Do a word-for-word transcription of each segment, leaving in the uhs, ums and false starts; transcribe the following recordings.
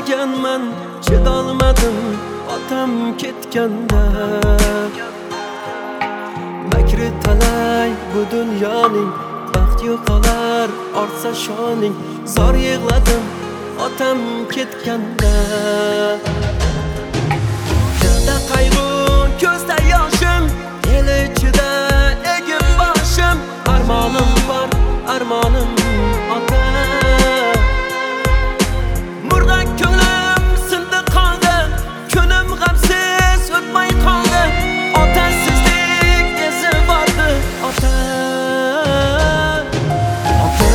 chidaganman, chidolmadim otam ketganda. Makri talay bu dunyoning, baxt yo'qolar ortsa shoning. Zor yig'ladim otam ketganda. Ko'zda qayg'u, ko'zda yoshim, el ichida egib boshim. Armonim bor, armonim ota. Murg'ak ko'nglim sindi qoldi, kunim g'amsiz o'tmay qoldi. Otasizlik esi bordi ota. Ota,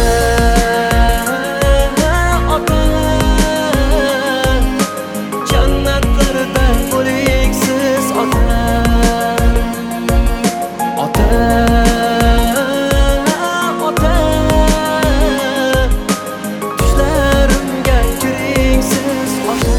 ota, jannatlarda bo'ling siz ota. Ota, ota, tushlarimga kiring siz ota.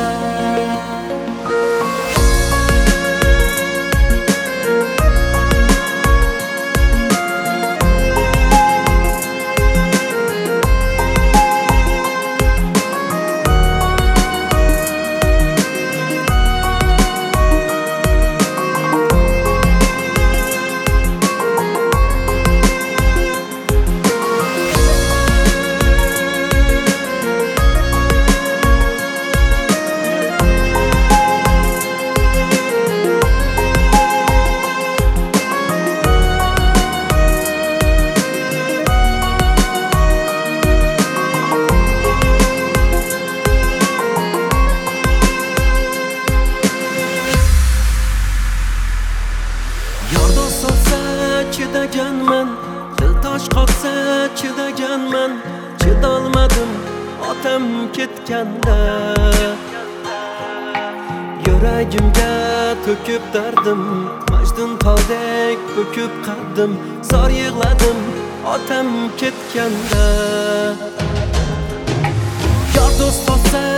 Yordoq solsa chidaganman, dil tosh qoqsa chidaganman, chidolmadim otam ketganda. Yuragimga to'kib dardim, Majdun toldek bo'kib qaddim. Zor yig'ladim otam ketganda. Yordoq solsa